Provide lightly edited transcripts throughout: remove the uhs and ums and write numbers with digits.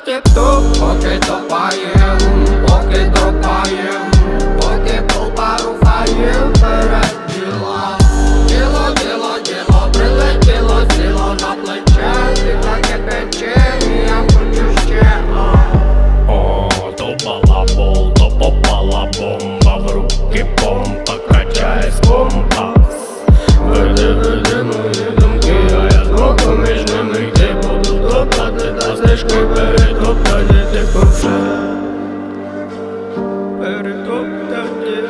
тік-ток, поки топаєм, поки топаєм, поки толпа рухає вперед діла. Діло, діло, діло, прилетіло, сіло на плече, ти таке пече, і я хочу ще. О, то балабол, то попала бомба в руки, помпа качає з компас. Веди мої думки, а я збоку між ними йти буду топтати, та стежки перетоптати, ти ковше. Перетоптані,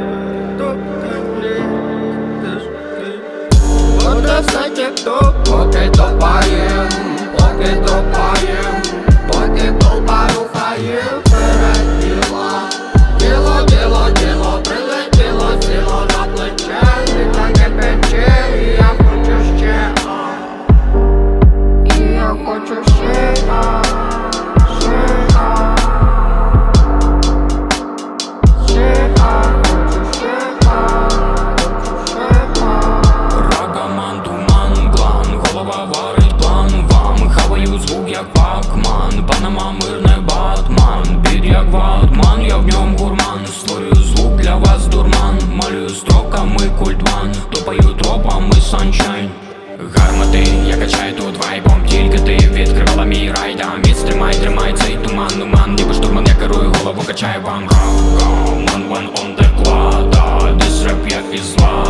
стежки. Буде все тік-ток, поки топаєм, поки топаєм, поки толпа рухає вперед діла. Діло, діло, діло, прилетіло, сіло на плече, ти таке пече, і я хочу ще. І я хочу ще, ще. Рагаман, туман, клан, голова варить план вам. Хаваю звук як пакман, Панама мирне Батман. Біт як ватман, я в ньому гурман. Створюю звук для вас дурман, малюю строками культван, топаю тропами саншайн. Гармати, я качаю тут вайбом, тільки ти відкривала мій рай. Да, міць тримай цей туман, нуман. Ніби штурман, я керую, голову качаю вам. Go, go, man, one on the quad. This rap як із зла.